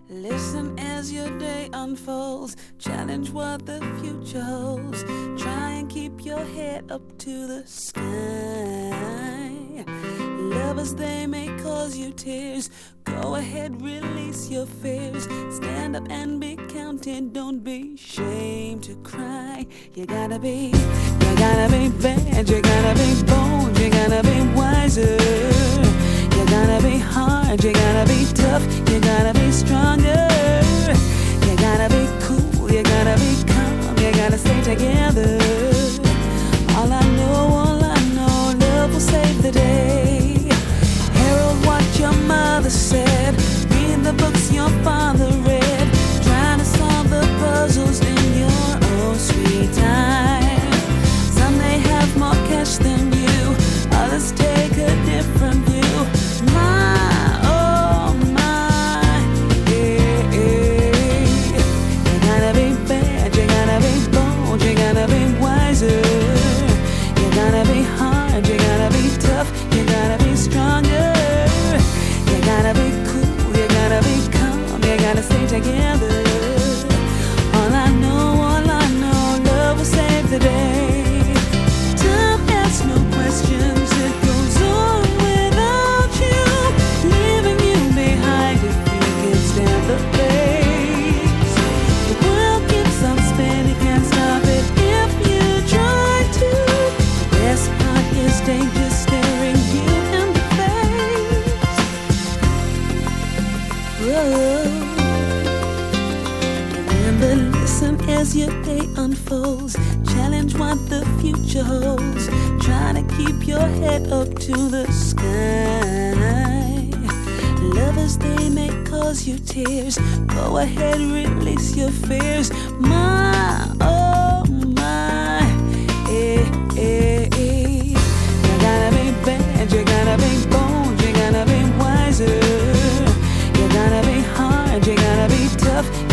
Listen as your day unfolds. Challenge what the future holds. Try and keep your head up to the sky. Lovers, they may cause you tears. Go ahead, release your fears. Stand up and be counted. Don't be ashamed to cry. You gotta be bad. You gotta be bold. You gotta be wiser. You gotta be hard, you gotta be tough, you gotta be stronger. You gotta be cool, you gotta be calm, you gotta stay together. All I know, love will save the day. Herald what your mother said, read the books your father read, trying to solve the puzzles in your own sweet time. Some may have more cash than you, others take a different view. Together. All I know, love will save the day. Time asks no questions, it goes on without you, leaving you behind if you can stand the pace. The world keeps on spinning, can't stop it if you try to. The best part is danger staring you in the face. Whoa. Listen as your day unfolds. Challenge what the future holds. Try to keep your head up to the sky. Lovers, they may cause you tears. Go ahead, release your fears. My, oh my, You gotta be bad, you gotta be bold, you gotta be wiser. You gotta be hard, you gotta be tough.